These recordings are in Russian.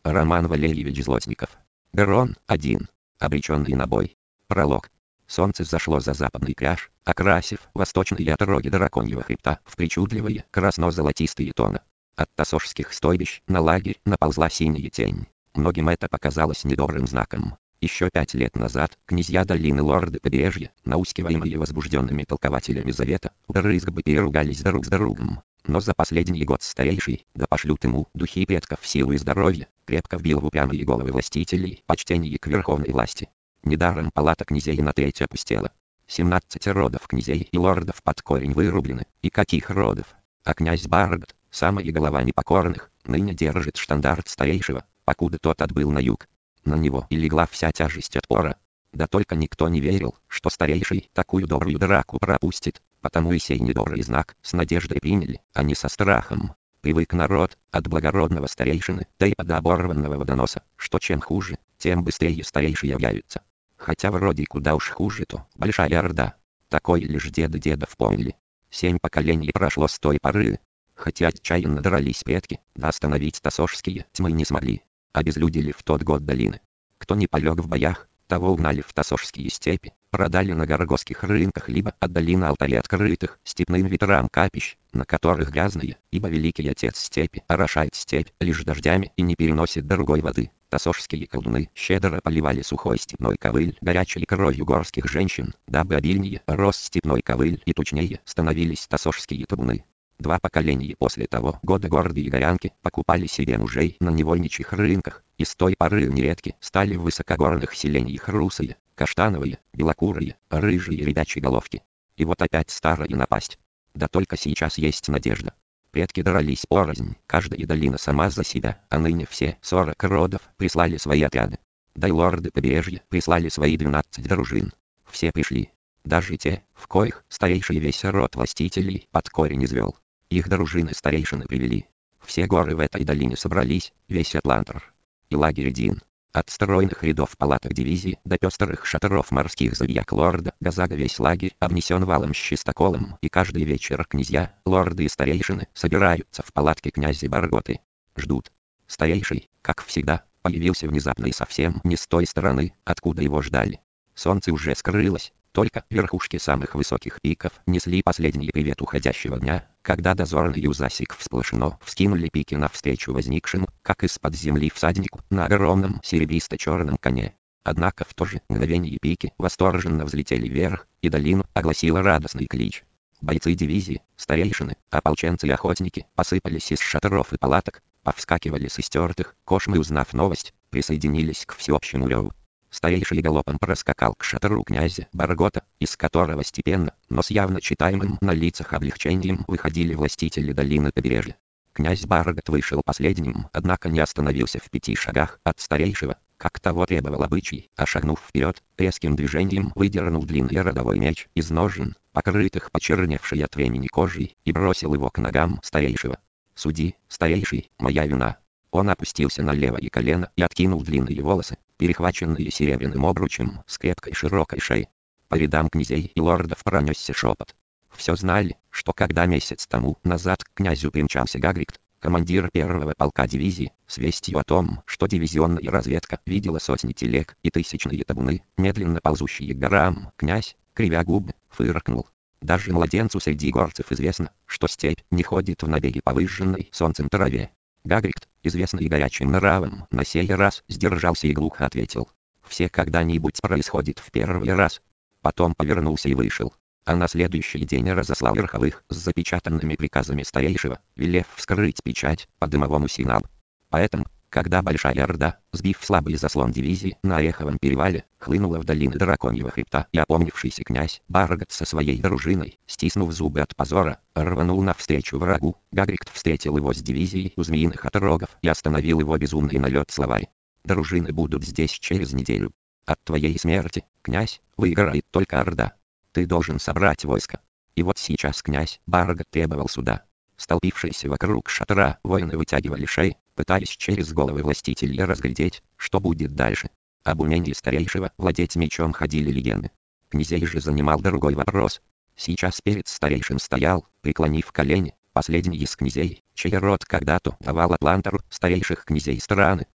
Роман Валерьевич Злотников. Перрон 1. Обреченный на бой. Пролог. Солнце зашло за западный кряж, окрасив восточные отроги драконьего хребта в причудливые красно-золотистые тона. От тасошских стойбищ на лагерь наползла синяя тень. Многим это показалось недобрым знаком. Еще 5 лет назад князья долины лорды побережья, наускиваемые возбужденными толкователями завета, вдрызг бы переругались друг с другом. Но за последний год старейший, да пошлют ему духи предков силу и здоровье, крепко вбил в упрямые головы властителей почтение к верховной власти. Недаром палата князей на треть опустела. 17 родов князей и лордов под корень вырублены. И каких родов? А князь Баргот, самая голова непокорных, ныне держит штандарт старейшего, покуда тот отбыл на юг. На него и легла вся тяжесть отпора. Да только никто не верил, что старейший такую добрую драку пропустит, потому и сей недобрый знак с надеждой приняли, а не со страхом. Привык народ от благородного старейшины, да и до оборванного водоноса, что чем хуже, тем быстрее старейшие являются. Хотя вроде куда уж хуже-то, большая орда. Такой лишь деды дедов помнили. 7 поколений прошло с той поры. Хотя отчаянно дрались предки, да остановить тасошские тьмы не смогли. Обезлюдили в тот год долины. Кто не полег в боях, того угнали в тасошские степи, продали на горгосских рынках, либо отдали на алтари открытых степным ветрам капищ, на которых грязные, ибо великий отец степи орошает степь лишь дождями и не переносит другой воды. Тасошские колдуны щедро поливали сухой степной ковыль горячей кровью горских женщин, дабы обильнее рос степной ковыль и тучнее становились тасошские табуны. 2 поколения после того года гордые горянки покупали себе мужей на невольничьих рынках, и с той поры нередки стали в высокогорных селениях русые, каштановые, белокурые, рыжие ребячьи головки. И вот опять старая напасть. Да только сейчас есть надежда. Предки дрались порознь, каждая долина сама за себя, а ныне все 40 родов прислали свои отряды. Да и лорды побережья прислали свои 12 дружин. Все пришли. Даже те, в коих старейший весь род властителей под корень извел. Их дружины старейшины привели. Все горы в этой долине собрались, весь Атлантор. И лагерь один. От стройных рядов палаток дивизии до пестрых шатров морских зодиак лорда Газага весь лагерь обнесен валом с чистоколом, и каждый вечер князья, лорды и старейшины собираются в палатке князя Барготы. Ждут. Старейший, как всегда, появился внезапно и совсем не с той стороны, откуда его ждали. Солнце уже скрылось. Только верхушки самых высоких пиков несли последний привет уходящего дня, когда дозорный засек всплошно вскинули пики навстречу возникшим, как из-под земли всаднику, на огромном серебристо-черном коне. Однако в то же мгновение пики восторженно взлетели вверх, и долину огласила радостный клич. Бойцы дивизии, старейшины, ополченцы и охотники посыпались из шатров и палаток, повскакивали с истертых кошм и, узнав новость, присоединились к всеобщему реву. Старейший галопом проскакал к шатру князя Баргота, из которого степенно, но с явно читаемым на лицах облегчением выходили властители долины побережья. Князь Баргот вышел последним, однако не остановился в 5 шагах от старейшего, как того требовал обычай, а шагнув вперед, резким движением выдернул длинный родовой меч из ножен, покрытых почерневшей от времени кожей, и бросил его к ногам старейшего. «Суди, старейший, моя вина». Он опустился на левое колено и откинул длинные волосы, перехваченные серебряным обручем с крепкой широкой шеей. По рядам князей и лордов пронесся шепот. Все знали, что когда месяц тому назад к князю примчался Гагрикт, командир 1-го полка дивизии, с вестью о том, что дивизионная разведка видела сотни телег и тысячные табуны, медленно ползущие к горам, князь, кривя губы, фыркнул. Даже младенцу среди горцев известно, что степь не ходит в набеги по выжженной солнцем траве. Гагрикт, известный горячим нравом, на сей раз сдержался и глухо ответил: «Все когда-нибудь происходит в первый раз». Потом повернулся и вышел. А на следующий день разослал верховых с запечатанными приказами старейшего, велев вскрыть печать по дымовому сигналу. Поэтому, когда Большая Орда, сбив слабый заслон дивизии на Ореховом перевале, хлынула в долины Драконьего хребта, и опомнившийся князь Баргот со своей дружиной, стиснув зубы от позора, рванул навстречу врагу, Гагрикт встретил его с дивизией у Змеиных отрогов и остановил его безумный налет словарь. «Дружины будут здесь через неделю. От твоей смерти, князь, выиграет только Орда. Ты должен собрать войско». И вот сейчас князь Баргот требовал суда. Столпившиеся вокруг шатра воины вытягивали шеи, пытаясь через головы властителей разглядеть, что будет дальше. Об умении старейшего владеть мечом ходили легенды. Князей же занимал другой вопрос. Сейчас перед старейшим стоял, преклонив колени, последний из князей, чей род когда-то давал Атлантору старейших князей страны,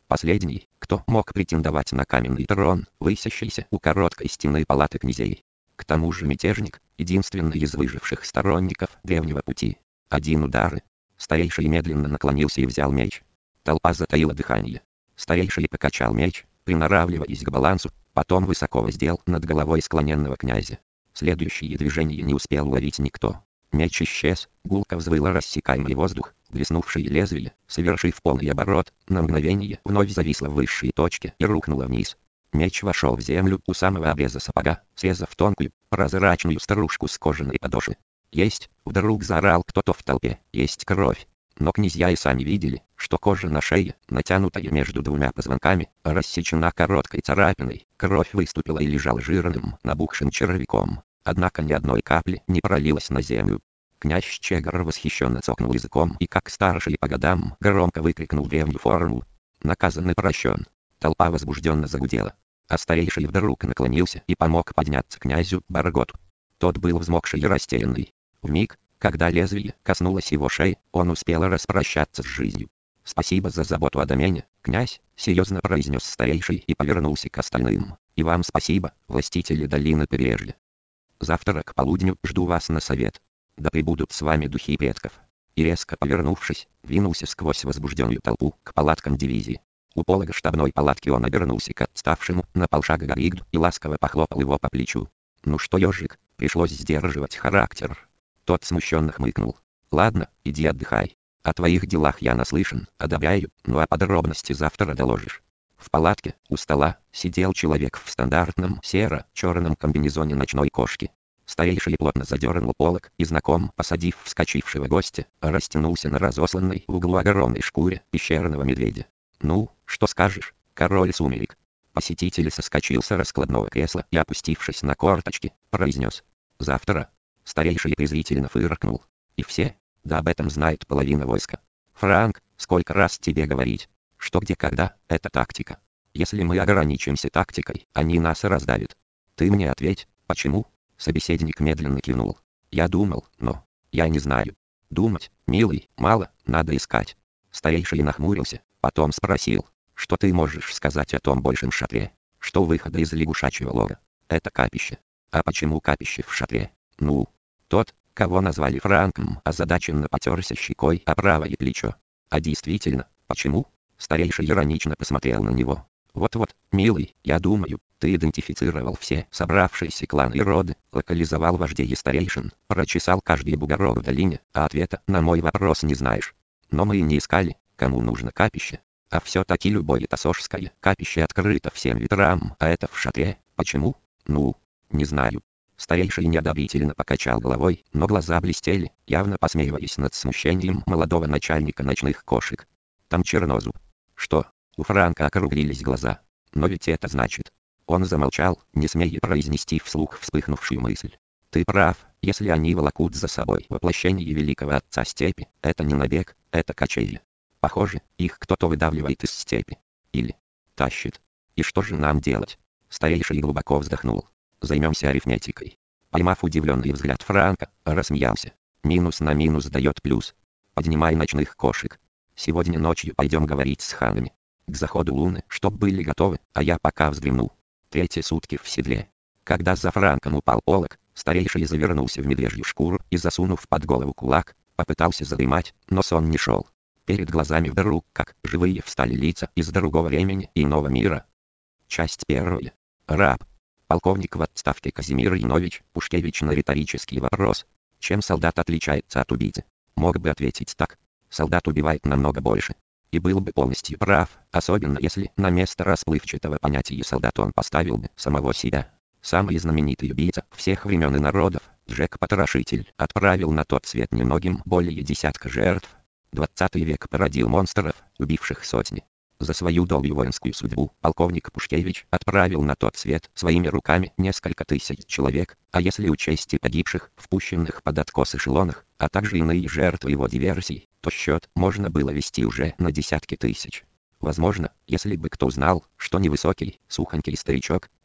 Последний, кто мог претендовать на каменный трон, высящийся у короткой стены палаты князей. К тому же мятежник, единственный из выживших сторонников древнего пути. Один удар. Старейший медленно наклонился и взял меч. Толпа затаила дыхание. Старейший покачал меч, приноравливаясь к балансу, потом высоко воздел над головой склоненного князя. Следующие движения не успел уловить никто. Меч исчез, гулко взвыло рассекаемый воздух, блеснувшее лезвие, совершив полный оборот, на мгновение вновь зависло в высшей точке и рухнуло вниз. Меч вошел в землю у самого обреза сапога, срезав тонкую, прозрачную стружку с кожаной подошвы. «Есть!» — вдруг заорал кто-то в толпе. «Есть кровь!» Но князья и сами видели, что кожа на шее, натянутая между двумя позвонками, рассечена короткой царапиной, кровь выступила и лежала жирным, набухшим червяком. Однако ни одной капли не пролилось на землю. Князь Щегор восхищенно цокнул языком и, как старший по годам, громко выкрикнул древнюю формулу. Наказан и прощен. Толпа возбужденно загудела. А старейший вдруг наклонился и помог подняться князю Барготу. Тот был взмокший и растерянный. Вмиг, когда лезвие коснулось его шеи, он успел распрощаться с жизнью. «Спасибо за заботу о домене, князь», — серьезно произнес старейший и повернулся к остальным. «И вам спасибо, властители долины побережья. Завтра к полудню жду вас на совет. Да пребудут с вами духи предков». И резко повернувшись, двинулся сквозь возбужденную толпу к палаткам дивизии. У полога штабной палатки он обернулся к отставшему на полшага Гаригду и ласково похлопал его по плечу. «Ну что, ежик, пришлось сдерживать характер». Тот смущенно хмыкнул. «Ладно, иди отдыхай. О твоих делах я наслышан, одобряю, ну а подробности завтра доложишь». В палатке, у стола, сидел человек в стандартном серо-черном комбинезоне ночной кошки. Старейший плотно задернул полог и знаком, посадив вскочившего гостя, растянулся на разосланной в углу огромной шкуре пещерного медведя. «Ну, что скажешь, король сумерек?» Посетитель соскочил с раскладного кресла и, опустившись на корточки, произнес: «Завтра». Старейший презрительно фыркнул. «И все? Да об этом знает половина войска. Франк, сколько раз тебе говорить? Что где когда, это тактика. Если мы ограничимся тактикой, они нас раздавят. Ты мне ответь, почему?» Собеседник медленно кивнул. «Я думал, но... я не знаю. Думать, милый, мало, надо искать». Старейший нахмурился, потом спросил: «Что ты можешь сказать о том большем шатре, что у выхода из лягушачьего лога? Это капище». «А почему капище в шатре?» «Ну, тот, кого назвали Франком, озадаченно потерся щекой о правое плечо». «А действительно, почему?» Старейший иронично посмотрел на него. «Вот-вот, милый, я думаю, ты идентифицировал все собравшиеся кланы и роды, локализовал вождей и старейшин, прочесал каждый бугорок в долине, а ответа на мой вопрос не знаешь. Но мы и не искали, кому нужно капище. А все-таки любое тасошское капище открыто всем ветрам, а это в шатре. Почему? Ну, не знаю». Старейший неодобрительно покачал головой, но глаза блестели, явно посмеиваясь над смущением молодого начальника ночных кошек. «Там чернозуб». «Что?» У Франка округлились глаза. «Но ведь это значит...» Он замолчал, не смея произнести вслух вспыхнувшую мысль. «Ты прав, если они волокут за собой воплощение великого отца степи, это не набег, это кочевье. Похоже, их кто-то выдавливает из степи. Или тащит. И что же нам делать?» Старейший глубоко вздохнул. «Займемся арифметикой». Поймав удивленный взгляд Франка, рассмеялся. «Минус на минус дает плюс. Поднимай ночных кошек. Сегодня ночью пойдем говорить с ханами. К заходу луны, чтоб были готовы, а я пока вздремну. Третьи сутки в седле». Когда за Франком упал полог, старейший завернулся в медвежью шкуру и, засунув под голову кулак, попытался задремать, но сон не шел. Перед глазами вдруг, как живые, встали лица из другого времени и иного мира. Часть 1. Раб. Полковник в отставке Казимир Янович Пушкевич на риторический вопрос: чем солдат отличается от убийцы? Мог бы ответить так: солдат убивает намного больше. И был бы полностью прав, особенно если на место расплывчатого понятия солдат он поставил бы самого себя. Самый знаменитый убийца всех времен и народов, Джек-потрошитель, отправил на тот свет немногим более десятка жертв. 20 век породил монстров, убивших сотни. За свою долгую воинскую судьбу полковник Пушкевич отправил на тот свет своими руками несколько тысяч человек, а если учесть и погибших, впущенных под откос эшелонах, а также иные жертвы его диверсий, то счет можно было вести уже на десятки тысяч. Возможно, если бы кто узнал, что невысокий, сухонький старичок,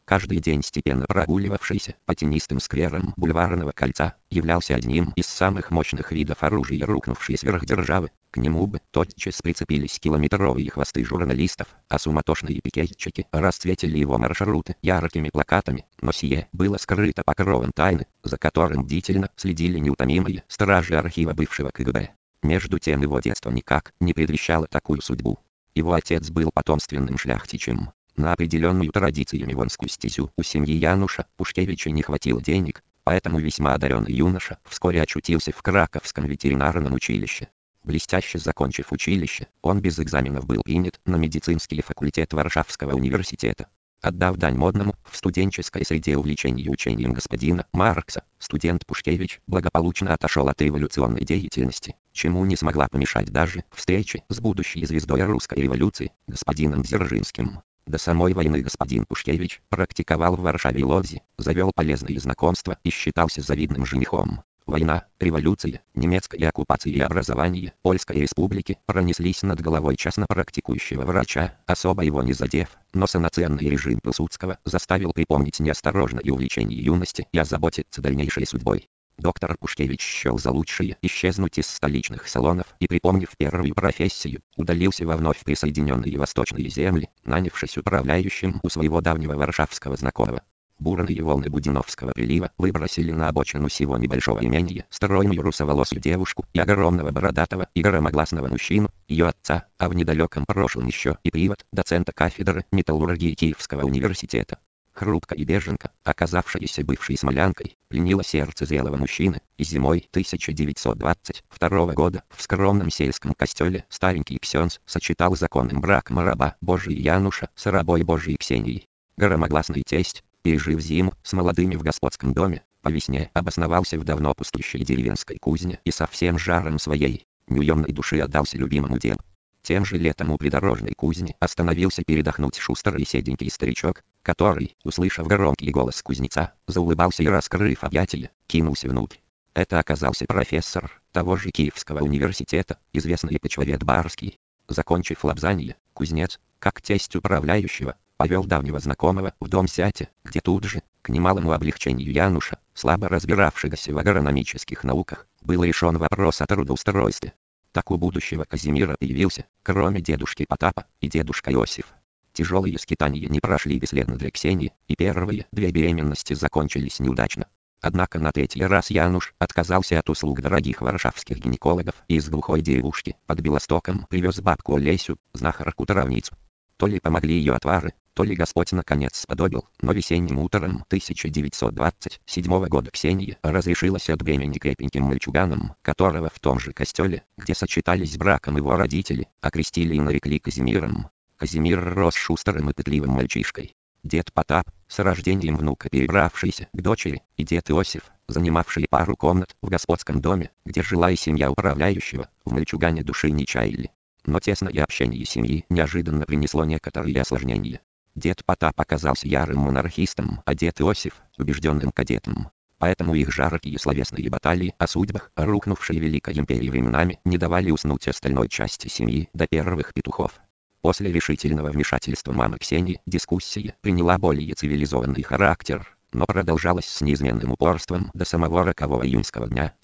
Каждый день степенно прогуливавшийся по тенистым скверам бульварного кольца являлся одним из самых мощных видов оружия рухнувшей сверхдержавы. К нему бы тотчас прицепились километровые хвосты журналистов, а суматошные пикетчики расцветили его маршруты яркими плакатами, но сие было скрыто покровом тайны, за которым бдительно следили неутомимые стражи архива бывшего КГБ. Между тем его детство никак не предвещало такую судьбу. Его отец был потомственным шляхтичем. На определенную традициями вонскую стезю у семьи Януша Пушкевича не хватило денег, поэтому весьма одаренный юноша вскоре очутился в Краковском ветеринарном училище. Блестяще закончив училище, он без экзаменов был принят на медицинский факультет Варшавского университета. Отдав дань модному в студенческой среде увлечению учением господина Маркса, студент Пушкевич благополучно отошел от революционной деятельности, чему не смогла помешать даже встреча с будущей звездой русской революции, господином Дзержинским. До самой войны господин Пушкевич практиковал в Варшаве и Лодзи, завел полезные знакомства и считался завидным женихом. Война, революция, немецкая оккупация и образование Польской республики пронеслись над головой частно практикующего врача, особо его не задев, но санационный режим Пилсудского заставил припомнить неосторожное увлечение юности и озаботиться дальнейшей судьбой. Доктор Пушкевич счел за лучшее исчезнуть из столичных салонов и, припомнив первую профессию, удалился во вновь присоединенные восточные земли, нанявшись управляющим у своего давнего варшавского знакомого. Бурные волны Буденовского прилива выбросили на обочину сего небольшого имения стройную русоволосую девушку и огромного бородатого и громогласного мужчину, ее отца, а в недалеком прошлом еще и привод доцента кафедры металлургии Киевского университета. Хрупкая беженка, оказавшаяся бывшей смолянкой, пленила сердце зрелого мужчины, и зимой 1922 года в скромном сельском костеле старенький ксенц сочетал законным браком раба Божий Януша с рабой Божией Ксенией. Громогласный тесть, пережив зиму с молодыми в господском доме, по весне обосновался в давно пустующей деревенской кузне и со всем жаром своей неуемной души отдался любимому делу. Тем же летом у придорожной кузни остановился передохнуть шустрый седенький старичок, который, услышав громкий голос кузнеца, заулыбался и, раскрыв объятия, кинулся внутрь. Это оказался профессор того же Киевского университета, известный почвовед Барский. Закончив лобзание, кузнец, как тесть управляющего, повел давнего знакомого в дом зятя, где тут же, к немалому облегчению Януша, слабо разбиравшегося в агрономических науках, был решен вопрос о трудоустройстве. Так у будущего Казимира появился, кроме дедушки Потапа, и дедушка Иосиф. Тяжелые скитания не прошли бесследно для Ксении, и первые две беременности закончились неудачно. Однако на третий раз Януш отказался от услуг дорогих варшавских гинекологов и из глухой деревушки под Белостоком привез бабку Олесю, знахарку-травницу. То ли помогли ее отвары, то ли Господь наконец сподобил, но весенним утром 1927 года Ксения разрешилась от бремени крепеньким мальчуганом, которого в том же костеле, где сочетались с браком его родители, окрестили и нарекли Казимиром. Казимир рос шустрым и пытливым мальчишкой. Дед Потап, с рождением внука перебравшийся к дочери, и дед Иосиф, занимавшие пару комнат в господском доме, где жила и семья управляющего, в мальчугане души не чаяли. Но тесное общение семьи неожиданно принесло некоторые осложнения. Дед Потап оказался ярым монархистом, а дед Иосиф – убежденным кадетом. Поэтому их жаркие словесные баталии о судьбах, рухнувшей Великой империи временами, не давали уснуть остальной части семьи до первых петухов. После решительного вмешательства мамы Ксении дискуссия приняла более цивилизованный характер, но продолжалась с неизменным упорством до самого рокового июньского дня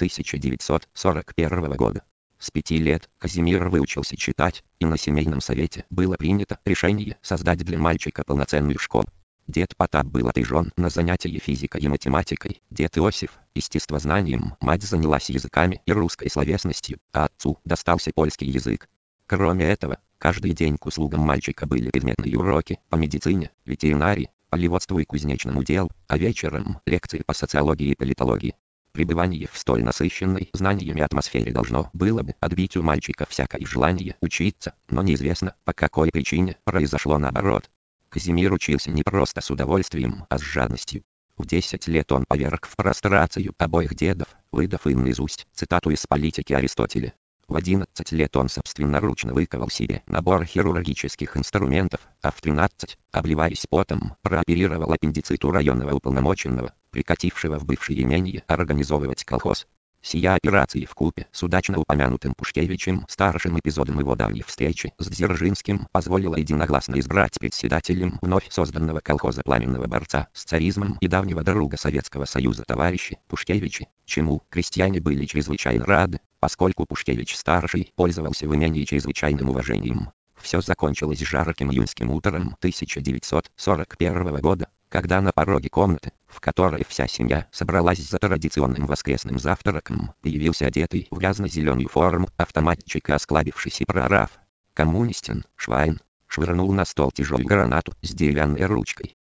1941 года. С 5 лет Казимир выучился читать, и на семейном совете было принято решение создать для мальчика полноценную школу. Дед Потап был отряжен на занятия физикой и математикой, дед Иосиф – естествознанием, мать занялась языками и русской словесностью, а отцу достался польский язык. Кроме этого, каждый день к услугам мальчика были предметные уроки по медицине, ветеринарии, полеводству и кузнечному делу, а вечером – лекции по социологии и политологии. Пребывание в столь насыщенной знаниями атмосфере должно было бы отбить у мальчика всякое желание учиться, но неизвестно, по какой причине произошло наоборот. Казимир учился не просто с удовольствием, а с жадностью. В 10 лет он поверг в прострацию обоих дедов, выдав им наизусть цитату из «Политики» Аристотеля. В 11 лет он собственноручно выковал себе набор хирургических инструментов, а в 13, обливаясь потом, прооперировал аппендицит у районного уполномоченного, прикатившего в бывшее имение организовывать колхоз. Сия операции вкупе с удачно упомянутым Пушкевичем старшим эпизодом его давней встречи с Дзержинским позволила единогласно избрать председателем вновь созданного колхоза пламенного борца с царизмом и давнего друга Советского Союза товарища Пушкевича, чему крестьяне были чрезвычайно рады, поскольку Пушкевич-старший пользовался в имении чрезвычайным уважением. Все закончилось жарким июньским утром 1941 года, когда на пороге комнаты, в которой вся семья собралась за традиционным воскресным завтраком, появился одетый в грязно-зеленую форму автоматчик и осклабившийся прораб. Коммунистин, Швайн, швырнул на стол тяжелую гранату с деревянной ручкой.